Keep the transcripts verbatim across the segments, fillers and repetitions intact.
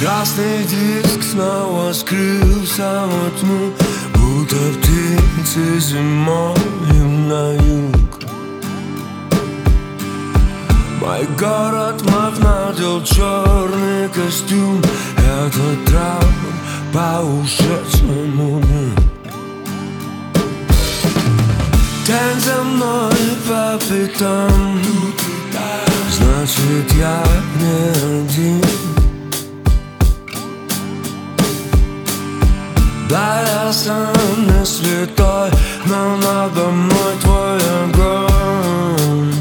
Красный диск снова скрылся во тьму, будто птицы зимою на юг. Мой город вновь надел черный костюм, этот траур по ушедшему дню. Тень за мной по пятам, значит я не один. Да, я сам не святой, но надо мной твой огонь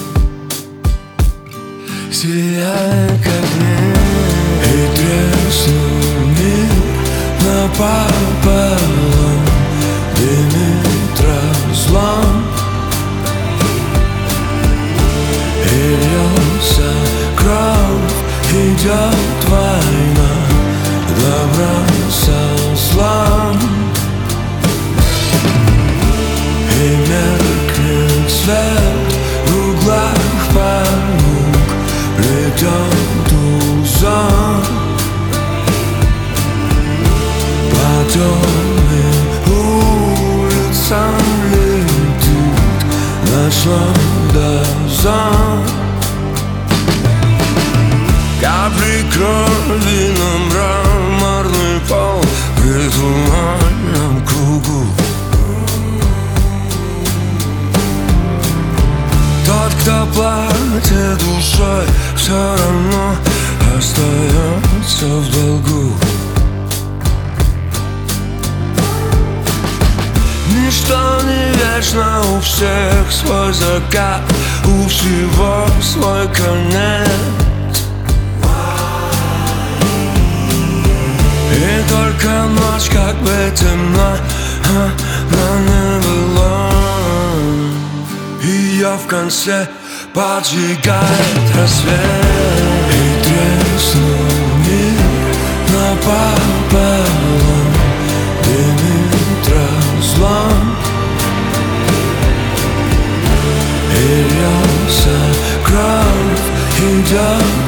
сияет как мир, и треснул мир напополам, дымит разлом, и льется кровь, идет война добра со злом, и меркнет свет в углах полук, плетет узор по темным улицам, летит ночной дозор. Капли крови на мраморный пол в ритуальном кругу. Тот, кто платит душой, все равно остается в долгу. Ничто не вечно, у всех свой закат, у всего свой конец. И только ночь как бы темна, она не была, ее в конце поджигает рассвет. И треснул мир напополам, дымит разлом, и льется кровь, идет